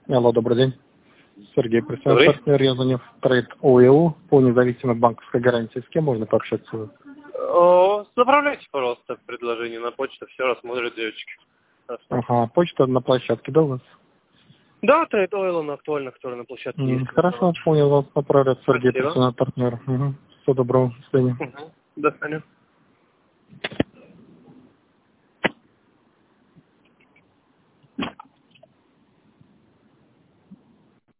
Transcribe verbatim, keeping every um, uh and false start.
Алло, добрый день. Сергей, представляю партнер, я звоню в трейд ОЭУ по независимой банковской гарантии. С кем можно пообщаться? О, направляйте, пожалуйста, предложение на почту, все рассмотрят девочки. Ага, почта на площадке, да, у вас? Да, трейд ОЭУ, она актуальна, которая на площадке М, есть. Хорошо, понял, вас направляет Сергей, Спасибо. персональный партнер. Угу. Всего доброго, до свидания. Угу. До свидания.